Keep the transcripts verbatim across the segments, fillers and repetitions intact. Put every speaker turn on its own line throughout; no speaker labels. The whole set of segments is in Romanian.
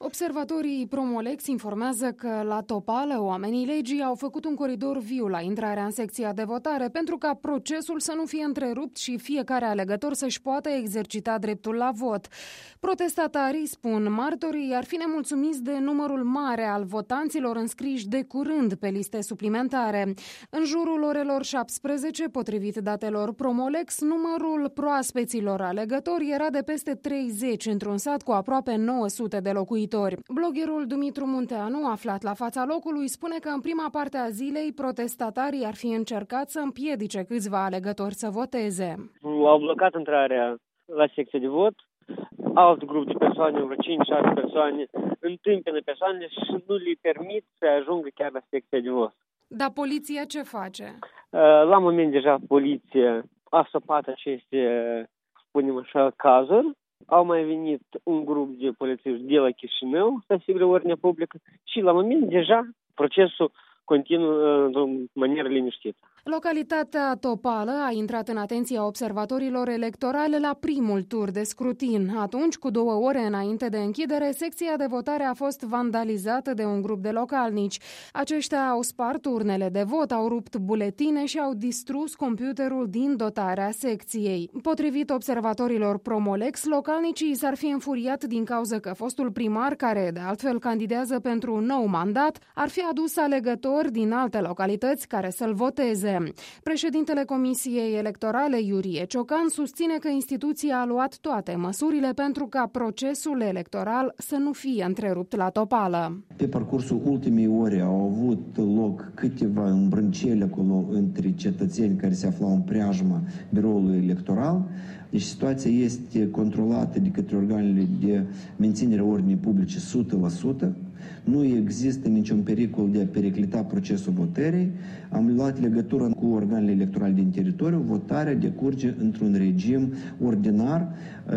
Observatorii Promolex informează că la Topală oamenii legii au făcut un coridor viu la intrarea în secția de votare pentru ca procesul să nu fie întrerupt și fiecare alegător să-și poată exercita dreptul la vot. Protestatarii, spun martorii, ar fi nemulțumiți de numărul mare al votanților înscriși de curând pe liste suplimentare. În jurul orelor șaptesprezece, potrivit datelor Promolex, numărul proaspeților alegători era de peste treizeci într-un sat cu aproape nouă sute de locuitori. Bloggerul Dumitru Munteanu, aflat la fața locului, spune că în prima parte a zilei protestatarii ar fi încercat să împiedice câțiva alegători să voteze.
Au blocat intrarea la secția de vot, alt grup de persoane, vreo cinci șase persoane, întâmpină persoanele și nu le permit să ajungă chiar la secția de vot.
Dar poliția ce face?
La moment deja poliția a stopat aceste, spunem așa, cazuri. Au mai venit un grup de polițiști de la Chișinău să asigure ordinea publică și la moment deja procesul continuă într-o manieră liniștită.
Localitatea Topală a intrat în atenția observatorilor electorale la primul tur de scrutin. Atunci, cu două ore înainte de închidere, secția de votare a fost vandalizată de un grup de localnici. Aceștia au spart urnele de vot, au rupt buletine și au distrus computerul din dotarea secției. Potrivit observatorilor Promolex, localnicii s-ar fi înfuriat din cauza că fostul primar, care de altfel candidează pentru un nou mandat, ar fi adus alegători din alte localități care să-l voteze. Președintele Comisiei Electorale, Iurie Ciocan, susține că instituția a luat toate măsurile pentru ca procesul electoral să nu fie întrerupt la Topală.
Pe parcursul ultimei ore au avut loc câteva îmbrânceli acolo între cetățeni care se aflau în preajma biroului electoral. Deci situația este controlată de către organele de menținere a ordinii publice o sută la sută. Nu există niciun pericol de a periclita procesul votării. Am luat legătură cu organele electorale din teritoriu. Votarea decurge într-un regim ordinar.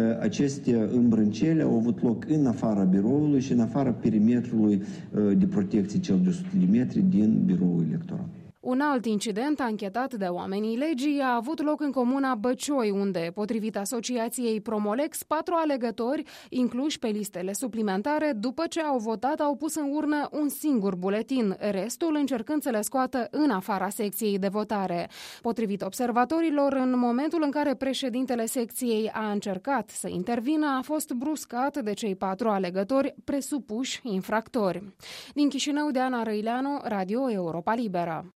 Aceste îmbrânceli au avut loc în afara biroului și în afara perimetrului de protecție cel de o sută de metri din biroul electoral.
Un alt incident anchetat de oamenii legii a avut loc în comuna Băcioi, unde, potrivit asociației Promolex, patru alegători, incluși pe listele suplimentare, după ce au votat, au pus în urnă un singur buletin, restul încercând să le scoată în afara secției de votare. Potrivit observatorilor, în momentul în care președintele secției a încercat să intervină, a fost bruscat de cei patru alegători presupuși infractori. Din Chișinău, Deana Răileanu, Radio Europa Liberă.